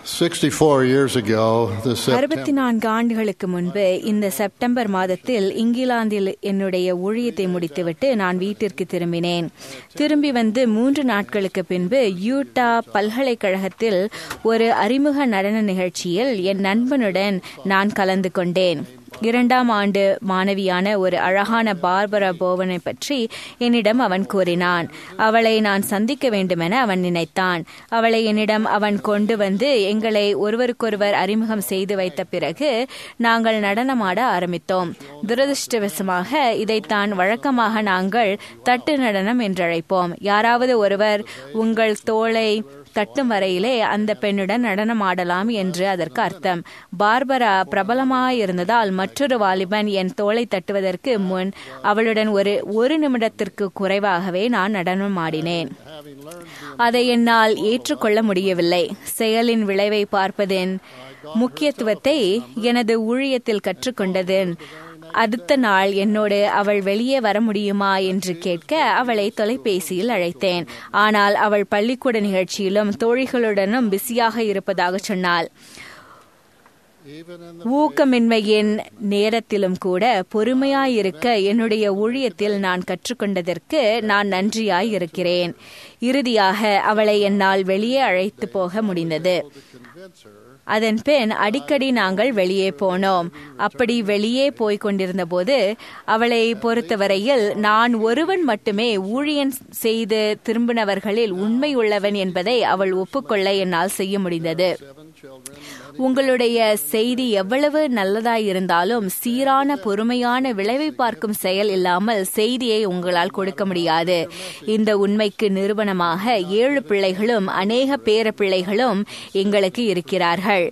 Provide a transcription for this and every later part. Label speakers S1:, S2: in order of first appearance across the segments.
S1: 64 years ago, this September,
S2: 64 ஆண்டுகளுக்கு முன்பு இந்த செப்டம்பர் மாதத்தில் இங்கிலாந்தில் என்னுடைய ஊழியத்தை முடித்துவிட்டு நான் வீட்டிற்கு திரும்பினேன். திரும்பி வந்து 3 நாட்களுக்கு பின்பு யூட்டா பல்கலைக்கழகத்தில் ஒரு அறிமுக நடன நிகழ்ச்சியில் என் நண்பனுடன் நான் கலந்து கொண்டேன். 2ஆம் ஆண்டு மாணவியான ஒரு அழகான பார்பரா போவனை பற்றி என்னிடம் அவன் கூறினான். அவளை நான் சந்திக்க வேண்டுமென அவன் நினைத்தான். அவளை என்னிடம் அவன் கொண்டு வந்து எங்களை ஒருவருக்கொருவர் அறிமுகம் செய்து வைத்த பிறகு நாங்கள் நடனமாட ஆரம்பித்தோம். துரதிருஷ்டவசமாக இதைத்தான் வழக்கமாக நாங்கள் தட்டு நடனம் என்றழைப்போம். யாராவது ஒருவர் உங்கள் தோளை தட்டும் வரையிலே அந்த பெண்ணுடன் நடனமாடலாம் என்று அதற்கு அர்த்தம். பார்பரா பிரபலமாயிருந்ததால் மற்றொரு வாலிபன் என் தோளை தட்டுவதற்கு முன் அவளுடன் ஒரு நிமிடத்திற்கு குறைவாகவே நான் நடனமாடினேன். அதை என்னால் ஏற்றுக்கொள்ள முடியவில்லை. செயலின் விளைவை பார்ப்பதின் முக்கியத்துவத்தை எனது ஊழியத்தில் கற்றுக்கொண்டதின் அடுத்த நாள் என்னோடு அவள் வெளியே வர முடியுமா என்று கேட்க அவளை தொலைபேசியில் அழைத்தேன். ஆனால் அவள் பள்ளிக்கூட நிகழ்ச்சியிலும் தோழிகளுடனும் பிஸியாக இருப்பதாக சொன்னாள். ஊக்கமின்மையின் நேரத்திலும் கூட பொறுமையாயிருக்க என்னுடைய ஊழியத்தில் நான் கற்றுக்கொண்டதற்கு நான் நன்றியாய் இருக்கிறேன். இறுதியாக அவளை என்னால் வெளியே அழைத்து போக முடிந்தது. அதன் பின் அடிக்கடி நாங்கள் வெளியே போனோம். அப்படி வெளியே போய்க் கொண்டிருந்த போது அவளை பொறுத்தவரையில் நான் ஒருவன் மட்டுமே ஊழியன் செய்து திரும்பினவர்களில் உண்மை உள்ளவன் என்பதை அவள் ஒப்புக்கொள்ள என்னால் செய்ய முடிந்தது. உங்களுடைய செய்தி எவ்வளவு நல்லதாயிருந்தாலும் சீரான பொறுமையான விளைவை பார்க்கும் செயல் இல்லாமல் செய்தியை உங்களால் கொடுக்க முடியாது. இந்த உண்மைக்கு நிரூபணமாக 7 பிள்ளைகளும் அநேக பேர பிள்ளைகளும் எங்களுக்கு இருக்கிறார்கள்.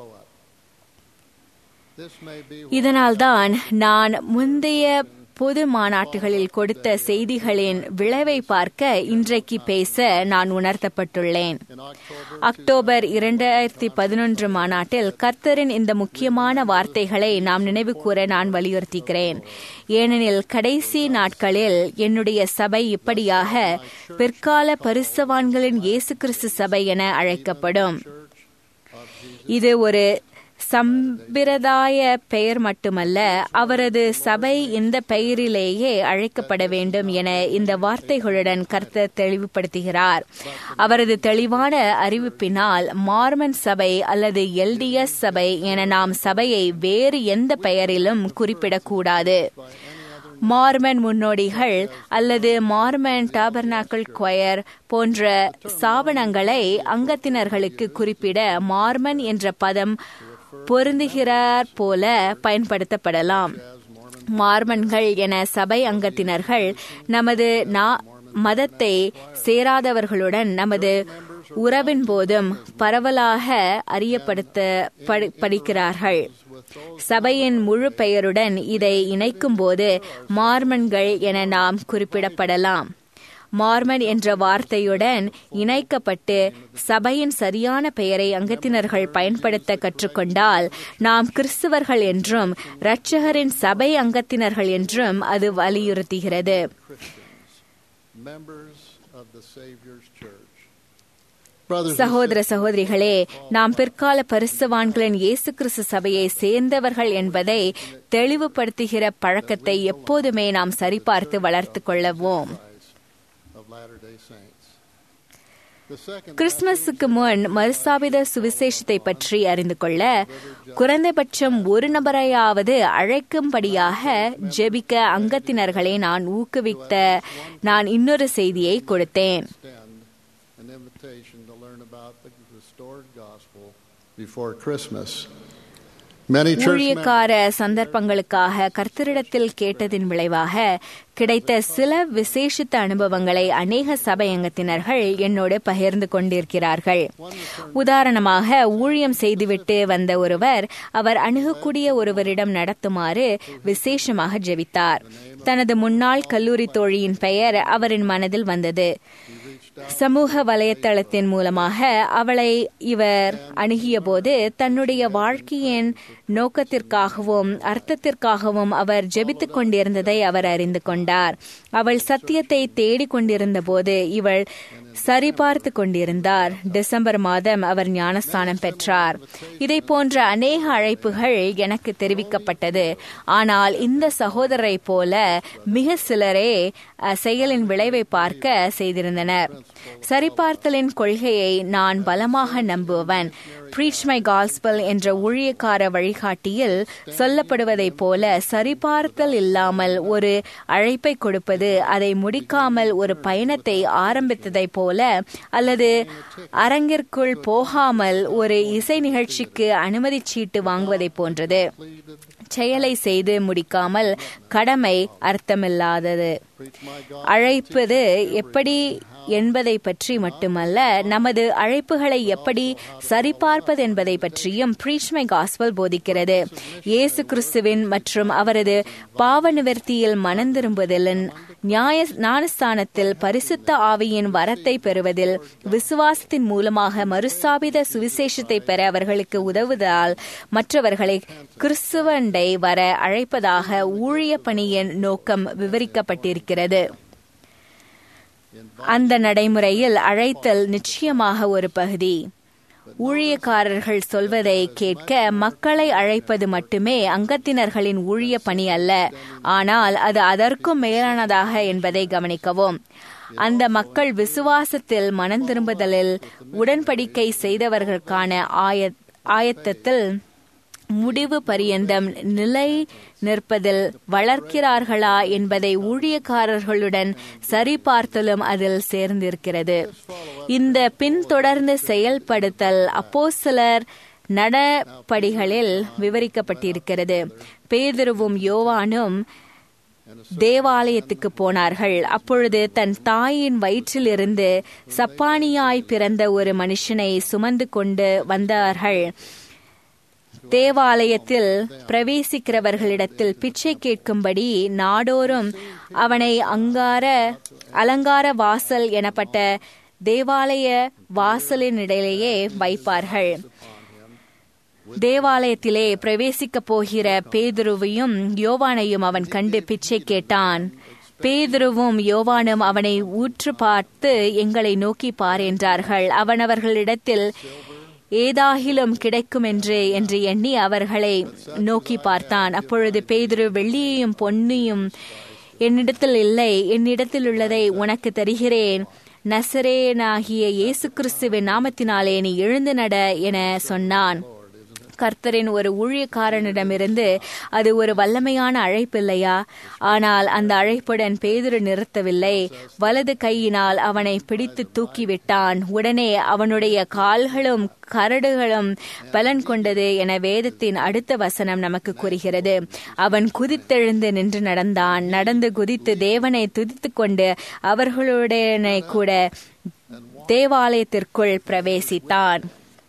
S2: இதனால்தான் நான் முந்தைய பொது மாநாட்டுகளில் கொடுத்த செய்திகளின் விளைவை பார்க்க இன்றைக்கு பேச நான் உணர்த்தப்பட்டுள்ளேன். அக்டோபர் 2011 மாநாட்டில் கர்த்தரின் இந்த முக்கியமான வார்த்தைகளை நாம் நினைவு கூற நான் வலியுறுத்துகிறேன். ஏனெனில் கடைசி நாட்களில் என்னுடைய சபை இப்படியாக பிற்கால பரிசுத்தவான்களின் இயேசு கிறிஸ்து சபை என அழைக்கப்படும். இது ஒரு சம்பிரதாய பெயர் மட்டுமல்ல, அவரது சபை இந்த பெயரிலேயே அழைக்கப்பட வேண்டும் என இந்த வார்த்தைகளுடன் கர்த்தர் தெளிவுபடுத்துகிறார். அவரது தெளிவான அறிவிப்பினால் மார்மன் சபை அல்லது எல்டிஎஸ் சபை என நாம் சபையை வேறு எந்த பெயரிலும் குறிப்பிடக்கூடாது. மார்மன் முன்னோடிகள் அல்லது மார்மன் டாபர்னாக்கிள் கொயர் போன்ற ஸ்தாபனங்களை அங்கத்தினர்களுக்கு குறிப்பிட மார்மன் என்ற பதம் பொருந்துகிறார் போல பயன்படுத்தப்படலாம். மார்மன்கள் என சபை அங்கத்தினர்கள் நமது மதத்தை சேராதவர்களுடன் நமது உறவின் போதும் பரவலாக அறியப்படுத்தப்படுகிறார்கள். சபையின் முழு பெயருடன் இதை இணைக்கும் போது மார்மன்கள் என நாம் குறிப்பிடப்படலாம். மார்மன் என்ற வார்த்தையுடன் இணைக்கப்பட்டு சபையின் சரியான பெயரை அங்கத்தினர்கள் பயன்படுத்த கற்றுக்கொண்டால் நாம் கிறிஸ்தவர்கள் என்றும் இரட்சகரின் சபை அங்கத்தினர்கள் என்றும் அது வலியுறுத்துகிறது. சகோதர சகோதரிகளே, நாம் பிற்கால பரிசுத்தவான்களின் இயேசு கிறிஸ்து சபையை சேர்ந்தவர்கள் என்பதை தெளிவுபடுத்துகிற பழக்கத்தை எப்போதுமே நாம் சரிபார்த்து வளர்த்து கொள்ளவும். கிறிஸ்துமஸுக்கு முன் மறுஸ்தாபித சுவிசேஷத்தை பற்றி அறிந்து கொள்ள குறைந்தபட்சம் ஒரு நபரையாவது அழைக்கும்படியாக ஜெபிக்க அங்கத்தினர்களை நான் ஊக்குவித்த நான் இன்னொரு செய்தியை கொடுத்தேன். ஊழியக்கார சந்தர்ப்பங்களுக்காக கர்த்தரிடத்தில் கேட்டதின் விளைவாக கிடைத்த சில விசேஷித்த அனுபவங்களை அநேக சபை அங்கத்தினர்கள் என்னோடு பகிர்ந்து கொண்டிருக்கிறார்கள். உதாரணமாக, ஊழியம் செய்துவிட்டு வந்த ஒருவர் அவர் அணுகக்கூடிய ஒருவரிடம் நடத்துமாறு விசேஷமாக ஜெபித்தார். தனது முன்னாள் கல்லூரி தோழியின் பெயர் அவரின் மனதில் வந்தது. சமூக வலைத்தளத்தின் மூலமாக அவளை இவர் அணுகிய போது தன்னுடைய வாழ்க்கையின் நோக்கத்திற்காகவும் அர்த்தத்திற்காகவும் அவர் ஜெபித்துக் கொண்டிருந்ததை அவர் அறிந்து கொண்டார். அவள் சத்தியத்தை தேடிக் கொண்டிருந்த போது இவள் சரிபார்த்து கொண்டிருந்தார். டிசம்பர் மாதம் அவர் ஞானஸ்தானம் பெற்றார். இதை போன்ற அநேக அழைப்புகள் எனக்கு தெரிவிக்கப்பட்டது. ஆனால் இந்த சகோதரரை போல மிக சிலரே செயலின் விளைவை பார்க்க செய்திருந்தனர். சரிபார்த்தலின் கொள்கையை நான் பலமாக நம்புவன். பிரீச் மை காஸ்பல் என்ற ஊழியக்கார வழிகாட்டியில் சொல்லப்படுவதைப் போல சரிபார்த்தல் இல்லாமல் ஒரு அழைப்பை கொடுப்பது, அதை முடிக்காமல் ஒரு பயணத்தை ஆரம்பித்ததைப் போல, அல்லது அரங்கிற்குள் போகாமல் ஒரு இசை நிகழ்ச்சிக்கு அனுமதி சீட்டு வாங்குவதைப் போன்றது. செயலை செய்து முடிக்காமல் கடமை அர்த்தமில்லாதது. அழைப்பது எப்படி என்பதை பற்றி மட்டுமல்ல, நமது அழைப்புகளை எப்படி சரிபார்ப்பது என்பதை பற்றியும் பிரீச் மை காஸ்பல் போதிக்கிறது. இயேசு கிறிஸ்துவின் மற்றும் அவரது பாவ நிவர்த்தியில் மனந்திரும்புதலின், ஞானஸ்தானத்தில், பரிசுத்த ஆவியின் வரத்தை பெறுவதில், விசுவாசத்தின் மூலமாக மறுஸ்தாபித சுவிசேஷத்தை பெற அவர்களுக்கு உதவுவதால் மற்றவர்களை கிறிஸ்துவண்டை வர அழைப்பதாக ஊழிய பணியின் நோக்கம் விவரிக்கப்பட்டிருக்கிறது. அந்த நடைமுறையில் அழைத்தல் நிச்சயமாக ஒரு பகுதி. ஊழியக்காரர்கள் சொல்வதை கேட்க மக்களை அழைப்பது மட்டுமே அங்கத்தினர்களின் ஊழிய பணி அல்ல, ஆனால் அது அதற்கும் மேலானதாக என்பதை கவனிக்கவும். அந்த மக்கள் விசுவாசத்தில் மனந்திரும்புதலில் உடன்படிக்கை செய்தவர்களுக்கான ஆயத்தத்தில் முடிவு பரியந்தம் நிலை நிற்பதில் வளர்க்கிறார்களா என்பதை ஊழியக்காரர்களுடன் சரிபார்த்தலும் அதில் சேர்ந்திருக்கிறது. இந்த பின்தொடர்ந்து செயல்படுத்தல் அப்போஸ்தலர் நடபடிகளில் விவரிக்கப்பட்டிருக்கிறது. பேதுருவும் யோவானும் தேவாலயத்துக்கு போனார்கள். அப்பொழுது தன் தாயின் வயிற்றிலிருந்து சப்பானியாய் பிறந்த ஒரு மனுஷனை சுமந்து கொண்டு வந்தார்கள். தேவாலயத்தில் பிரவேசிக்கிறவர்களிடத்தில் பிச்சை கேட்கும்படி நாடோறும் அவனை அலங்கார வாசல் எனப்பட்ட தேவாலய வாசலினிடையிலேயே வைப்பார்கள். தேவாலயத்திலே பிரவேசிக்கப் போகிற பேதுருவையும் யோவானையும் அவன் கண்டு பிச்சை கேட்டான். பேதுருவும் யோவானும் அவனை ஊற்று பார்த்து, எங்களை நோக்கி பார் என்றார்கள். அவன் அவர்களிடத்தில் ஏதாகிலும் கிடைக்கும் என்று எண்ணி அவர்களை நோக்கி பார்த்தான். அப்பொழுது பேதுரு, வெள்ளியையும் பொன்னியும் என்னிடத்தில் இல்லை, என்னிடத்தில் உள்ளதை உனக்கு தருகிறேன். நசரேயனாகிய இயேசு கிறிஸ்துவின் நாமத்தினாலே நீ எழுந்து நட என சொன்னான். கர்த்தரின் ஒரு ஊழியக்காரனிடமிருந்து அது ஒரு வல்லமையான அழைப்பு இல்லையா? ஆனால் அந்த அழைப்புடன் பேதுரு நிறுத்தவில்லை. வலது கையினால் அவனை பிடித்து தூக்கிவிட்டான். உடனே அவனுடைய கால்களும் கரடுகளும் பலன் கொண்டது என வேதத்தின் அடுத்த வசனம் நமக்கு கூறுகிறது. அவன் குதித்தெழுந்து நின்று நடந்தான். நடந்து குதித்து தேவனை துதித்து கொண்டு அவர்களுடனே கூட தேவாலயத்திற்குள் பிரவேசித்தான்.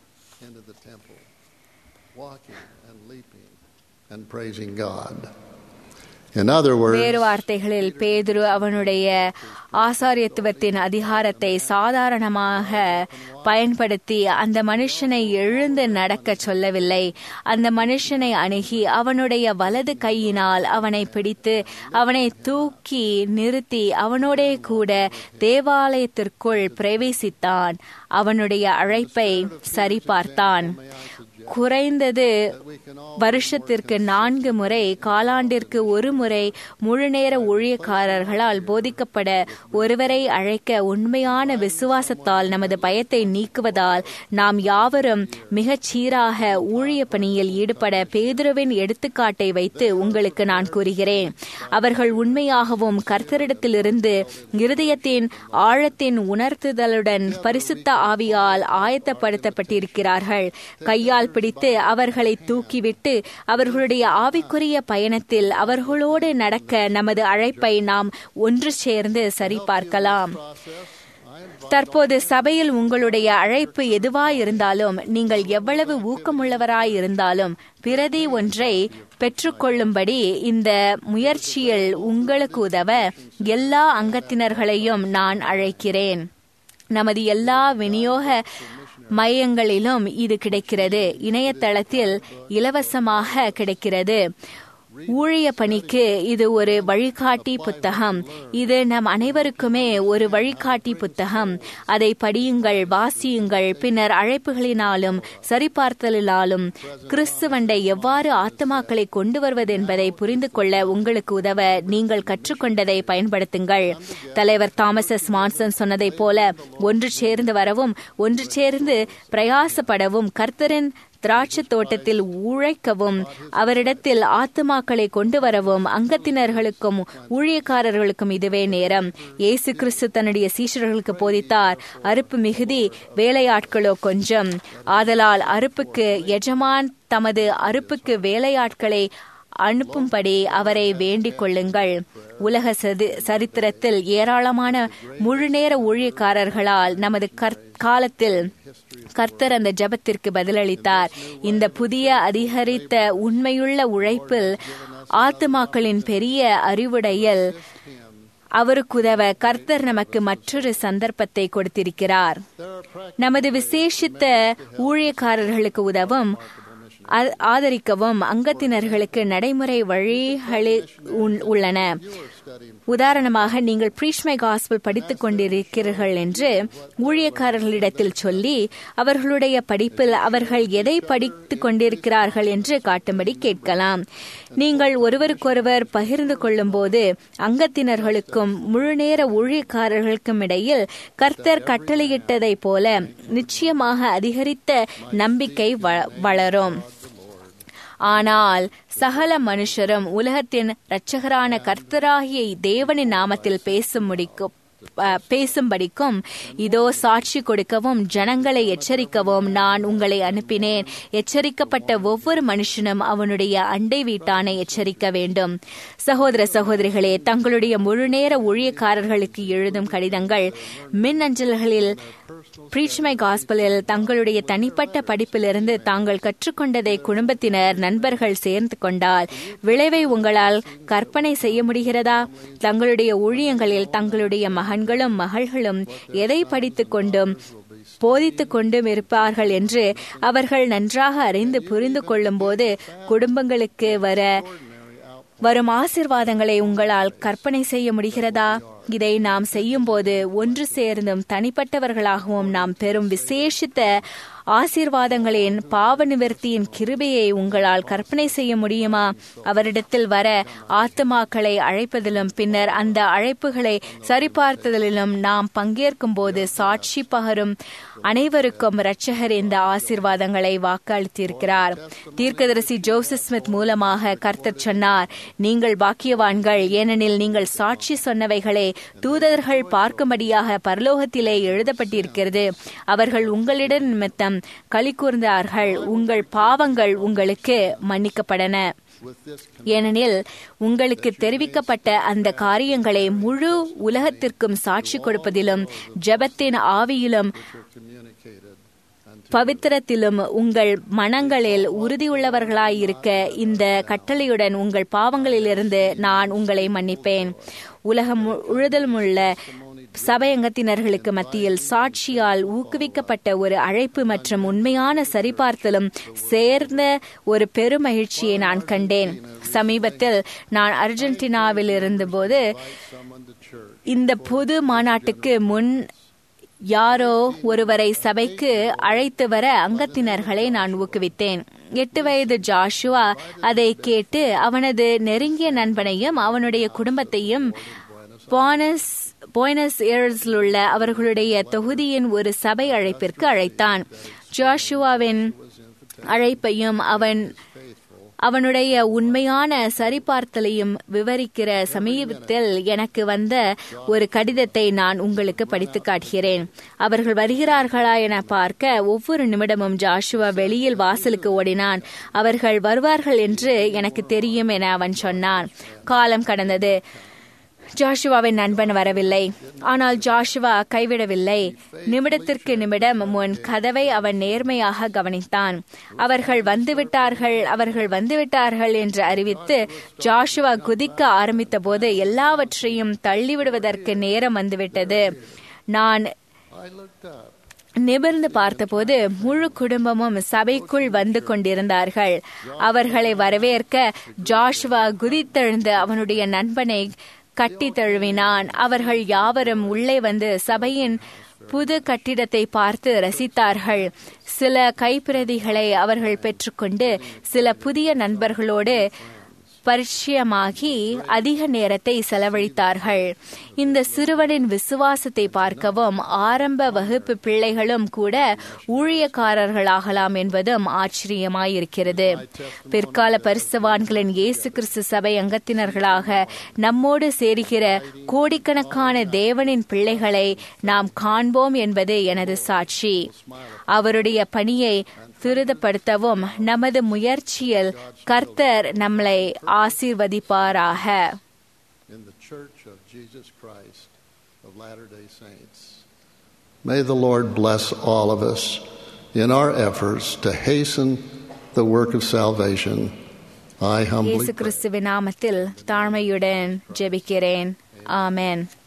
S1: And praising God. In other words,
S2: வேறு வார்த்தைகளில் பேதுரு அவனுடைய ஆசாரியத்துவத்தின் அதிகாரத்தை சாதாரணமாக பயன்படுத்தி அந்த மனுஷனை எழுந்து நடக்க சொல்லவில்லை. அந்த மனுஷனை அணுகி அவனுடைய வலது கையினால் அவனை பிடித்து அவனை தூக்கி நிறுத்தி அவனோட கூட தேவாலயத்திற்குள் பிரவேசித்தான். அவனுடைய அழைப்பை சரிபார்த்தான். குறைந்தது வருஷத்திற்கு 4 முறை, காலாண்டிற்கு 1 முறை முழுநேர ஊழியக்காரர்களால் போதிக்கப்பட ஒருவரை அழைக்க உண்மையான விசுவாசத்தால் நமது பயத்தை நீக்குவதால் நாம் யாவரும் மிகச் சீராக ஊழிய பணியில் ஈடுபட பேதுருவின் எடுத்துக்காட்டை வைத்து உங்களுக்கு நான் கூறுகிறேன். அவர்கள் உண்மையாகவும் கர்த்தரிடத்திலிருந்து இருதயத்தின் ஆழத்தின் உணர்த்துதலுடன் பரிசுத்த ஆவியால் ஆயத்தப்படுத்தப்பட்டிருக்கிறார்கள். கையால் பிடித்து அவர்களை தூக்கிவிட்டு அவர்களுடைய ஆவிக்குரிய பயணத்தில் அவர்களோடு நடக்க நமது அழைப்பை நாம் ஒன்று சேர்ந்து சரிபார்க்கலாம். தற்போது சபையில் உங்களுடைய அழைப்பு எதுவாயிருந்தாலும், நீங்கள் எவ்வளவு ஊக்கமுள்ளவராயிருந்தாலும் பிரதி ஒன்றை பெற்றுக்கொள்ளும்படி இந்த முயற்சியில் உங்களுக்கு உதவ எல்லா அங்கத்தினர்களையும் நான் அழைக்கிறேன். நமது எல்லா விநியோக மையங்களிலும் இது கிடைக்கிறது. இணையதளத்தில் இலவசமாக கிடைக்கிறது. ஊழிய பணிக்கு இது ஒரு வழிகாட்டி புத்தகம். இது நம் அனைவருக்குமே ஒரு வழிகாட்டி புத்தகம். அதை படியுங்கள், வாசியுங்கள். பின்னர் அழைப்புகளினாலும் சரிபார்த்தலினாலும் கிறிஸ்துவண்டை எவ்வாறு ஆத்துமாக்களை கொண்டு வருவது என்பதை புரிந்து கொள்ள உங்களுக்கு உதவ நீங்கள் கற்றுக்கொண்டதை பயன்படுத்துங்கள். தலைவர் தாமஸ் எஸ் மான்சன் சொன்னதை போல, ஒன்று சேர்ந்து வரவும் ஒன்று சேர்ந்து பிரயாசப்படவும் கர்த்தரின் திராட்சை தோட்டத்தில் உழைக்கவும் அவரிடத்தில் ஆத்துமாக்களை கொண்டு வரவும் அங்கத்தினர்களுக்கும் ஊழியக்காரர்களுக்கும் இதுவே நேரம். இயேசு கிறிஸ்து தன்னுடைய சீஷர்களுக்கு போதித்தார், அறுப்பு மிகுதி, வேலையாட்களோ கொஞ்சம். ஆதலால் அறுப்புக்கு எஜமான் தமது அறுப்புக்கு வேலையாட்களை அனுப்பும்படி அவரை வேண்டிக் கொள்ளுங்கள். உலக சரித்திரத்தில் ஏராளமான முழுநேர ஊழியக்காரர்களால் நமது காலத்தில் கர்த்தர் அந்த ஜெபத்திற்கு பதிலளித்தார். இந்த புதிய அதிகரித்த உண்மையுள்ள உழைப்பில் ஆத்துமாக்களின் பெரிய அறிவுடையல் அவருக்குதவ கர்த்தர் நமக்கு மற்றொரு சந்தர்ப்பத்தை கொடுத்திருக்கிறார். நமது விசேஷித்த ஊழியக்காரர்களுக்கு உதவும் ஆதரிக்கவும் அங்கத்தினர்களுக்கு நடைமுறை வழிகளே உள்ளன. உதாரணமாக, நீங்கள் பிரீச் மை காஸ்பல் படித்துக் கொண்டிருக்கிறீர்கள் என்று ஊழியக்காரர்களிடத்தில் சொல்லி அவர்களுடைய படிப்பில் அவர்கள் எதை படித்துக் கொண்டிருக்கிறார்கள் என்று காட்டும்படி கேட்கலாம். நீங்கள் ஒருவருக்கொருவர் பகிர்ந்து கொள்ளும் போது அங்கத்தினர்களுக்கும் முழுநேர ஊழியக்காரர்களுக்கும் இடையில் கர்த்தர் கட்டளையிட்டதை போல நிச்சயமாக அதிகரித்த நம்பிக்கை வளரும். ஆனால் சகல மனுஷரும் உலகத்தின் இரட்சகரான கர்த்தராகிய தேவனின் நாமத்தில் பேசும்படிக்கும் இதோ சாட்சி கொடுக்கவும் ஜனங்களை எச்சரிக்கவும் நான் உங்களை அனுப்பினேன். எச்சரிக்கப்பட்ட ஒவ்வொரு மனுஷனும் அவனுடைய அண்டை வீட்டானை எச்சரிக்க வேண்டும். சகோதர சகோதரிகளே, தங்களுடைய முழுநேர ஊழியக்காரர்களுக்கு எழுதும் கடிதங்கள் மின் அஞ்சல்களில் பிரீச் மை காஸ்பலில் தங்களுடைய தனிப்பட்ட படிப்பிலிருந்து தாங்கள் கற்றுக்கொண்டதை குடும்பத்தினர் நண்பர்கள் சேர்ந்து கொண்டால் விளைவை உங்களால் கற்பனை செய்ய முடிகிறதா? தங்களுடைய ஊழியங்களில் தங்களுடைய மகன்களும் மகள்களும் எதை படித்துக் கொண்டும் போதித்துக் கொண்டும் இருப்பார்கள் என்று அவர்கள் நன்றாக அறிந்து புரிந்து கொள்ளும் போது குடும்பங்களுக்கு வரும் ஆசீர்வாதங்களை உங்களால் கற்பனை செய்ய முடிகிறதா? இதை நாம் செய்யும் போது ஒன்று சேர்ந்தும் தனிப்பட்டவர்களாகவும் நாம் பெறும் விசேஷித்த ஆசீர்வாதங்களின் பாவ நிவர்த்தியின் கிருபையை உங்களால் கற்பனை செய்ய முடியுமா? அவரிடத்தில் வர ஆத்துமாக்களை அழைப்பதிலும் பின்னர் அந்த அழைப்புகளை சரிபார்த்ததிலும் நாம் பங்கேற்கும் போது சாட்சி பகரும் அனைவருக்கும் இரட்சகர் இந்த ஆசீர்வாதங்களை வாக்களித்திருக்கிறார். தீர்க்கதரிசி ஜோசப் ஸ்மித் மூலமாக கர்த்தர் சொன்னார், நீங்கள் பாக்கியவான்கள், ஏனெனில் நீங்கள் சாட்சி சொன்னவைகளை தூதர்கள் பார்க்கும்படியாக பரலோகத்திலே எழுதப்பட்டிருக்கிறது. அவர்கள் உங்களிடம் நிமித்தம் களி கூர்ந்தார்கள், உங்கள் பாவங்கள் உங்களுக்கு மன்னிக்கப்படன. ஏனெனில் உங்களுக்கு தெரிவிக்கப்பட்ட அந்த காரியங்களை முழு உலகத்திற்கும் சாட்சி கொடுப்பதிலும் ஜெபத்தின் ஆவியிலும் பவித்திரத்திலும் உங்கள் மனங்களில் உறுதியுள்ளவர்களாயிருக்க இந்த கட்டளையுடன் உங்கள் பாவங்களிலிருந்து நான் உங்களை மன்னிப்பேன். உலகம் முழுவதுமுள்ள சபையங்கத்தினர்களுக்கு மத்தியில் சாட்சியால் ஊக்குவிக்கப்பட்ட ஒரு அழைப்பு மற்றும் உண்மையான சரிபார்த்தலும் சேர்ந்த ஒரு பெருமகிழ்ச்சியை நான் கண்டேன். சமீபத்தில் நான் அர்ஜென்டினாவில் இருந்தபோது இந்த பொது மாநாட்டுக்கு முன் யாரோ ஒருவரை சபைக்கு அழைத்து வர அங்கத்தினர்களை நான் ஊக்குவித்தேன். 8 வயது ஜாஷுவா அதை கேட்டு அவனது நெருங்கிய நண்பனையும் அவனுடைய குடும்பத்தையும் போய்னஸ் ஏர்ஸில் உள்ள அவர்களுடைய தொகுதியின் ஒரு சபை அழைப்பிற்கு அழைத்தான். ஜாஷுவாவின் அழைப்பையும் அவனுடைய உண்மையான சரிபார்த்தலையும் விவரிக்கிற சமீபத்தில் எனக்கு வந்த ஒரு கடிதத்தை நான் உங்களுக்கு படித்து காட்டுகிறேன். அவர்கள் வருகிறார்களா என பார்க்க ஒவ்வொரு நிமிடமும் ஜாஷுவா வெளியில் வாசலுக்கு ஓடினான். அவர்கள் வருவார்கள் என்று எனக்கு தெரியும் என அவன் சொன்னான். காலம் கடந்தது. ஜாஷுவாவின் நண்பன் வரவில்லை. ஆனால் ஜாஷுவா கைவிடவில்லை. நிமிடத்திற்கு நிமிடம் முன் கதவை அவன் நேர்மையாக கவனித்தான். அவர்கள் வந்துவிட்டார்கள் என்று அறிவித்து ஜாஷுவா குதிக்க ஆரம்பித்த போது எல்லாவற்றையும் தள்ளிவிடுவதற்கு நேரம் வந்துவிட்டது. நிமிர்ந்து பார்த்தபோது முழு குடும்பமும் சபைக்குள் வந்து கொண்டிருந்தார்கள். அவர்களை வரவேற்க ஜாஷுவா குதித்தெழுந்து அவனுடைய நண்பனை கட்டி தழுவினான். அவர்கள் யாவரும் உள்ளே வந்து சபையின் புது கட்டிடத்தை பார்த்து ரசித்தார்கள். சில கைப்பிரதிகளை அவர்கள் பெற்றுக்கொண்டு சில புதிய நண்பர்களோடு பரிச்சயமாகி அதிக நேரத்தை செலவழித்தார்கள். இந்த சிறுவனின் விசுவாசத்தை பார்க்கவும் ஆரம்ப வகுப்பு பிள்ளைகளும் கூட ஊழியக்காரர்களாகலாம் என்பதும் ஆச்சரியமாயிருக்கிறது. பிற்கால பரிசுத்தவான்களின் இயேசு கிறிஸ்து சபை அங்கத்தினர்களாக நம்மோடு சேர்கிற கோடிக்கணக்கான தேவனின் பிள்ளைகளை நாம் காண்போம் என்பது எனது சாட்சி. அவருடைய பணியை துரிதப்படுத்தவும் நமது முயற்சியில் கர்த்தர் நம்மளை ஆசீர்வதிப்பாராக.
S1: In the Church of Jesus Christ of Latter-day Saints. May the Lord bless all of us in our efforts to hasten the work of salvation. I humbly
S2: இயேசு கிறிஸ்துவின் நாமத்தில் தாழ்மையுடன் ஜெபிக்கிறேன். ஆமென்.